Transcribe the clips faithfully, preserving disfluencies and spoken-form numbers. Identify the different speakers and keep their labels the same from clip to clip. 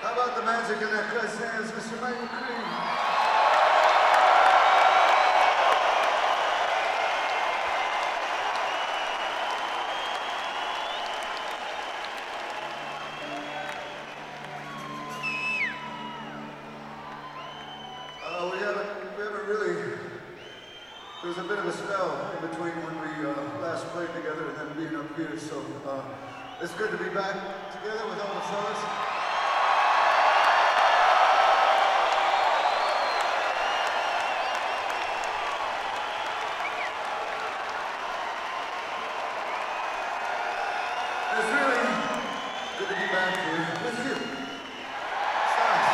Speaker 1: How about the magic in that guy's hands, Mister Michael Creed? Uh, we haven't, we haven't really, there was a bit of a spell in between when we uh, last played together and then being up here, so uh, it's good to be back together with all the fellas. It's really good to be back here with you. It's nice.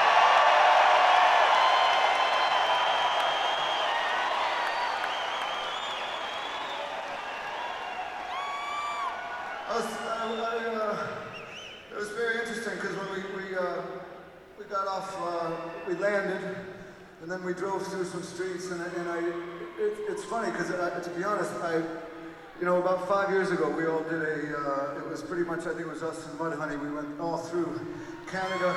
Speaker 1: I was, I, I, uh, it was very interesting because when we we, uh, we got off, uh, we landed, and then we drove through some streets, and, and I, it, it's funny because to be honest, I, you know, about five years ago, we all did a, uh, it was pretty much, I think it was us and Mudhoney, we went all through Canada.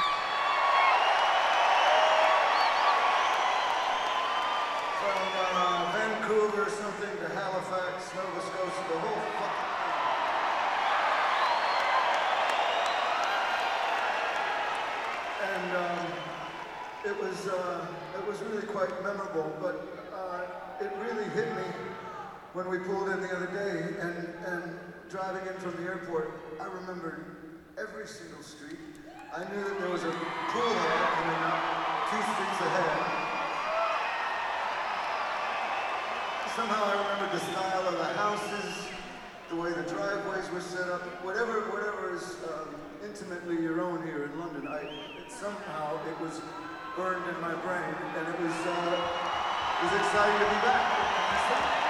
Speaker 1: From uh, Vancouver or something to Halifax, Nova Scotia, the whole fucking thing. And um, it was, uh, it was really quite memorable, but uh, it really hit me when we pulled in the other day, and, and driving in from the airport, I remembered every single street. I knew that there was a pool hall coming up two streets ahead. Somehow I remembered the style of the houses, the way the driveways were set up, whatever whatever is um, intimately your own here in London. I it, somehow it was burned in my brain, and it was uh, it was exciting to be back.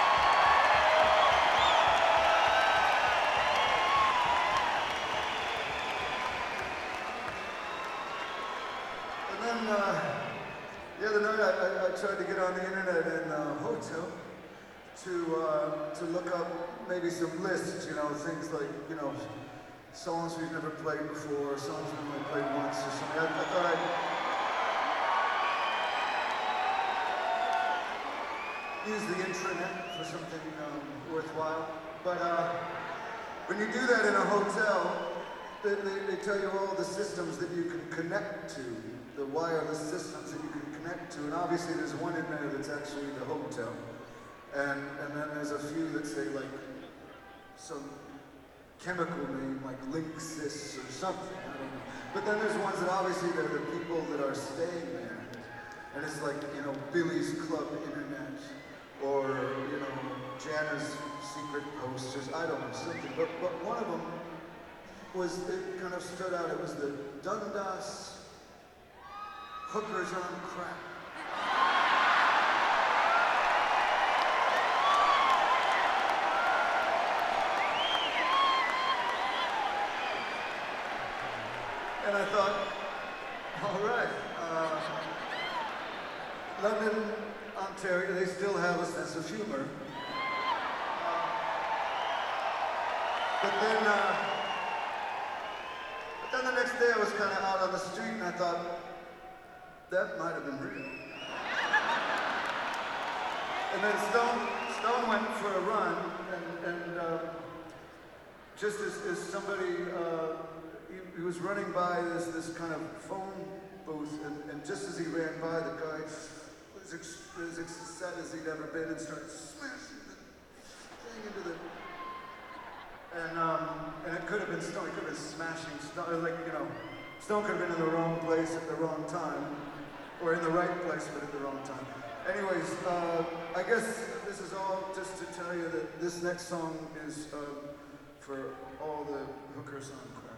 Speaker 1: And then uh, the other night I, I, I tried to get on the internet in a hotel to uh, to look up maybe some lists, you know, things like, you know, songs we've never played before, songs we've only played once or something. I, I thought I'd use the intranet for something um, worthwhile. But uh, when you do that in a hotel, they, they, they tell you all the systems that you can connect to, the wireless systems that you can connect to, and obviously there's one in there that's actually the hotel. And, and then there's a few that say like some chemical name like Linksys or something, I don't know. But then there's ones that obviously they're the people that are staying there. And it's like, you know, Billy's Club Internet, or, you know, Jana's Secret Posters, I don't know, something. But, but one of them was, it kind of stood out, it was the Dundas Hookers on Crack. And I thought, all right, uh, London, Ontario, they still have a sense of humor. Uh, but then, uh, but then the next day I was kind of out on the street and I thought, that might have been real. And then Stone, Stone went for a run, and, and uh, just as, as somebody, uh, he, he was running by this, this kind of phone booth, and, and just as he ran by, the guy was ex- as upset as he'd ever been and started smashing the thing into the... And, um, and it could have been Stone, he could have been smashing Stone, like, you know, Stone could have been in the wrong place at the wrong time, or in the right place but at the wrong time. Anyways, uh, I guess this is all just to tell you that this next song is uh, for all the hookers on Crack.